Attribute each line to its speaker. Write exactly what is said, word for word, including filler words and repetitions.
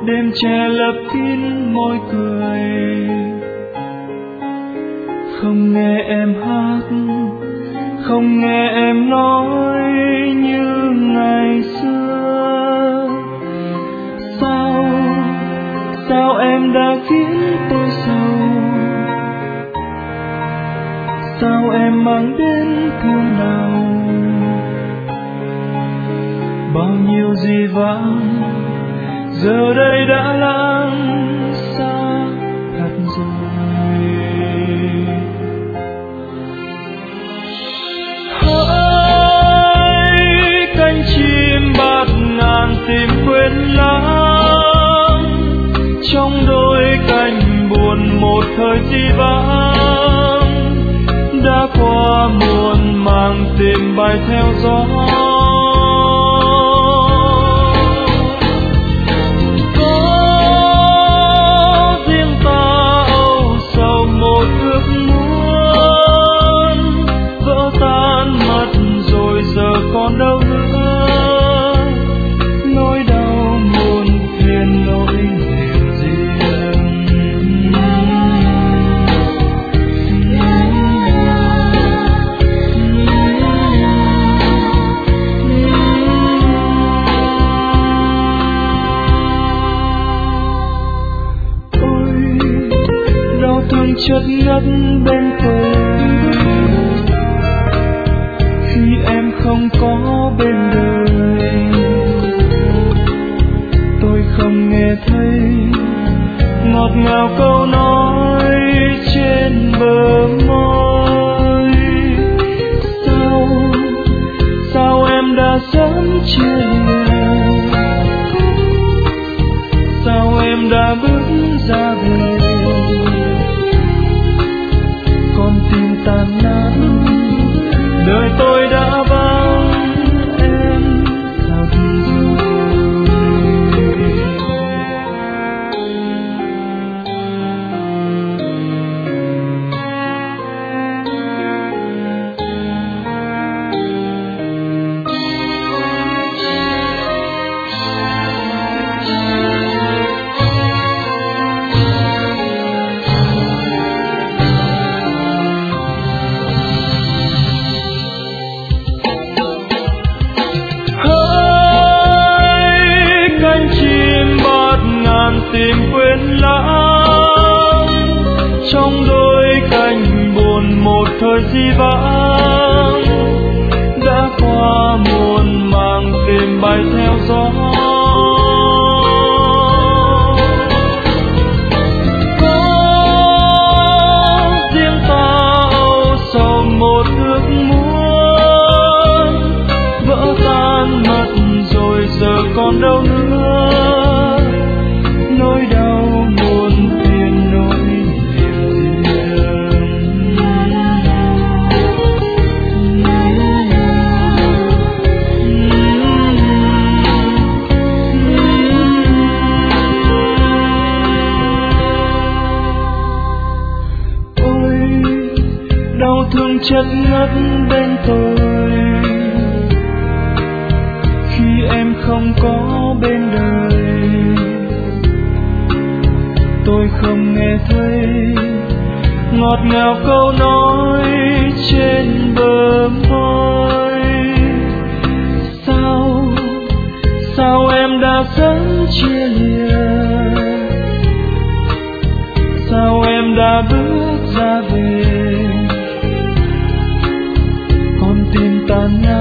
Speaker 1: đêm che lấp kín môi cười. Không nghe em hát, không nghe em nói như ngày xưa. Sao, sao em đã khiến tôi sầu? Sao em mang đến thương đau? Bao nhiêu gì vãng giờ đây đã lãng xa thật rồi. Hỡi cánh chim bạt ngàn tìm quên lãng, trong đôi cánh buồn một thời di vãng, đã qua muôn màng tìm bay theo gió. Còn đâu nữa nỗi đau muôn phiền, nỗi niềm riêng. Ôi đau thương chất ngất bên tôi khi em không có bên đời. Tôi không nghe thấy ngọt ngào câu nói trên bờ môi. Sao, sao em đã sớm chia lìa? Sao em đã bước ra về? Con tim tan nát, đời tôi đã vắng em thật rồi. Tìm quên lãng, trong đôi cánh buồn một thời di vãng, đã qua muôn màng tìm bay theo gió. Có riêng ta âu sầu một ước muốn, vỡ tan mất rồi giờ còn đâu nữa nỗi đau muôn phiền, nỗi niềm riêng. Ôi đau thương chất ngất bên tôi khi em không có bên đời. Tôi không nghe thấy ngọt ngào câu nói trên bờ môi. Sao, sao em đã sớm chia lìa? Sao em đã bước ra về? Con tim tan nát,